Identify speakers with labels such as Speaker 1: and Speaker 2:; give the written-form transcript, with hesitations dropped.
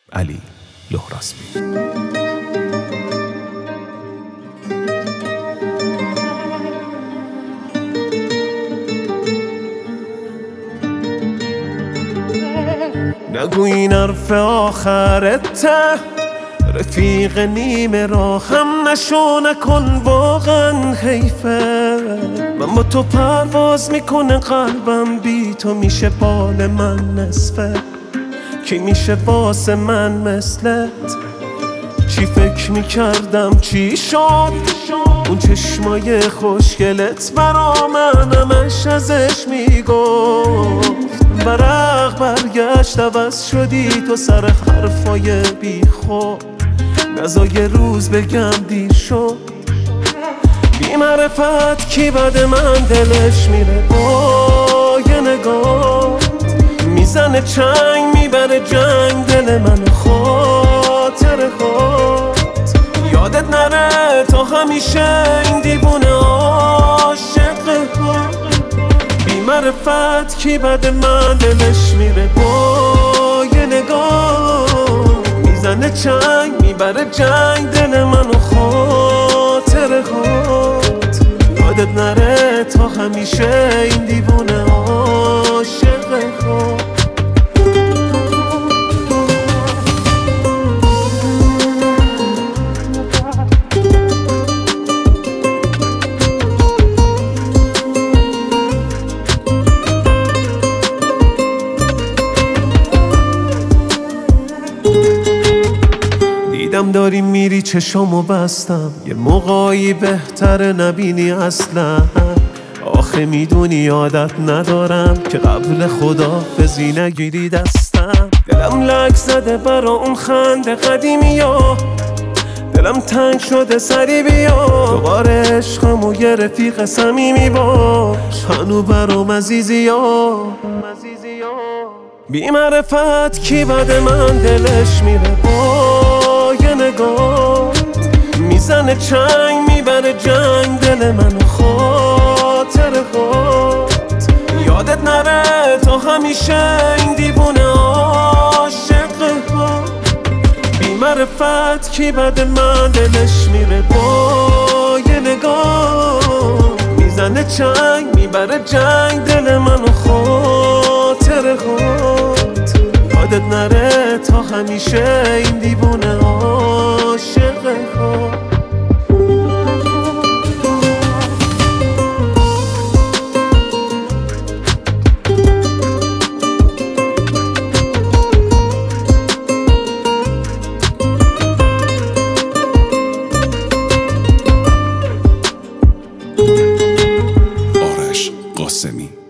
Speaker 1: علی لهراسبی. نگو این حرف آخرته، رفیق نیمه راهم نشو، نکن واقعا حیفه. من با تو پرواز میکنه قلبم، بی تو میشه بال من نصفه. کی میشه واسه من مثلت؟ چی فکر میکردم چی شد؟ اون چشمای خوشگلت برا من همش ازش میگفت. ورق برگشت عوض شدی تو سر حرفای بی خود. نزا یه روز بگم دیر شد. بی معرفت کی بد من دلش میره با یه نگاه. میزنه چنگ میبره جنگ دل من خاطر خود. یادت نره تا همیشه این دیوونه عاشق خود. بی معرفت کی بد من دلش میره با یه نگاه. میزنه چنگ میبره جنگ دل من خاطر خود. یادت نره تا همیشه این دیوونه عاشق خود. دیدم داری میری چشامو بستم، یه موقعی بهتره نبینی اصلا. آخه میدونی عادت ندارم که قبل خداحافظی نگیری دستم. دلم لک زده برا اون خنده قدیمی ها، دلم تنگ شده سری بیا. دوباره عشقم و یه رفیق صمیمی باش، هنو برام عزیزی ها. بی معرفت کی بد من دلش میره با یه نگاه. میزنه چنگ میبره جنگ دل من خاطر خود. یادت نره تا همیشه این دیوونه عاشق خود. بی معرفت کی بد من دلش میره با یه نگاه. میزنه چنگ میبره جنگ دل من خاطر خود. یادت نره تا همیشه این دیوونه عاشق خود.
Speaker 2: آرش قاسمی.